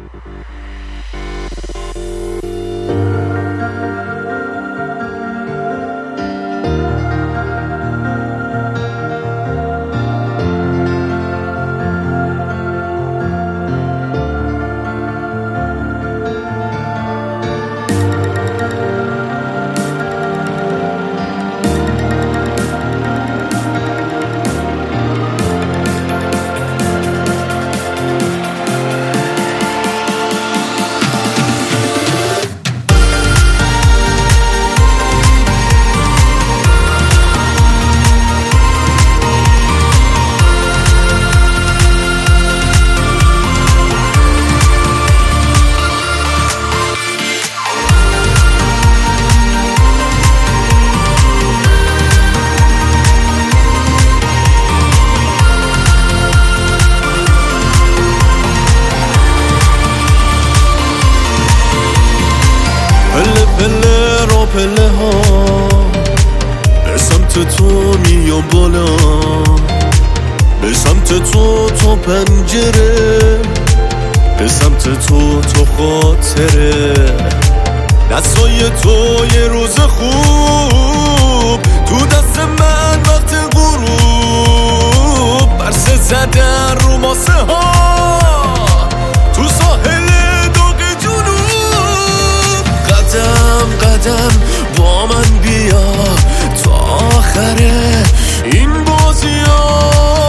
پله پله را پله ها به سمت تو میام بالا، به سمت تو پنجره، به سمت تو خاطره. دستای تو یه روز خوب تو دست من وقت غروب، برسه زدن رو ماسه ها تو ساحل داغ جنوب. قدم قدم با من بیا تا آخره این بازی ها.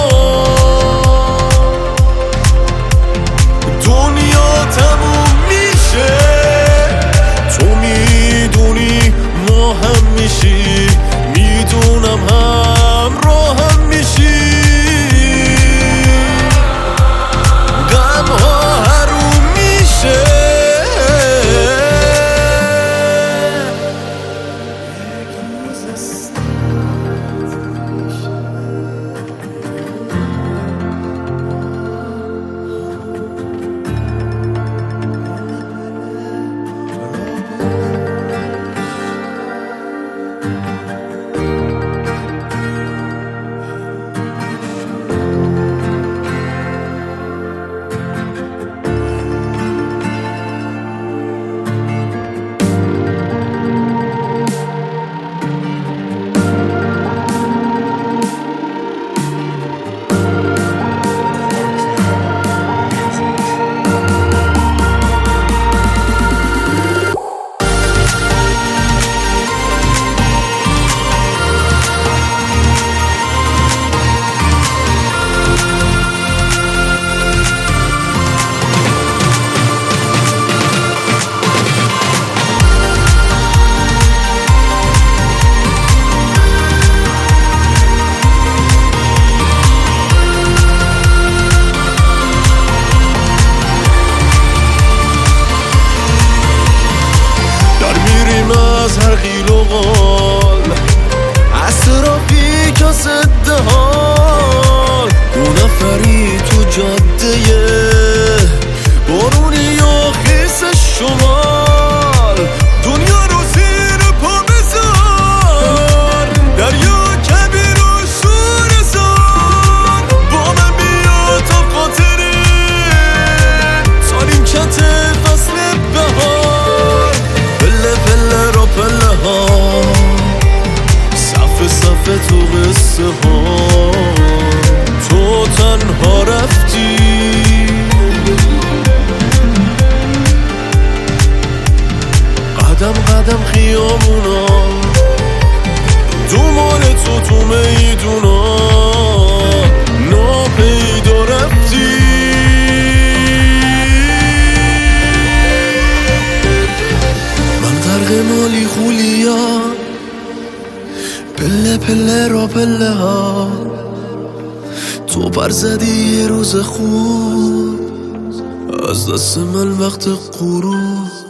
دنیا تموم میشه، تو میدونی ما هم میشی، میدونم همراه هم میشی. غم ها حروم میشه، از هر قیل و قال اسرافی که صده حال. دو نفری تو جاده بارونی و خیس شمال. دنیا رو زیر پا بذار، دریا کبیر و شور زار. با من بیا تا خاطره سالیم کت فصل بهار. پله پله را پله ها صف صف تو قصه ها. تو تنها رفتی قدم قدم خیامونا، دومان تو میدونا ناپیدا رفتی. من غرق مالی خولیا، پله پله را پله ها. تو پر زدی یه روز خوب از دست من وقت غروب.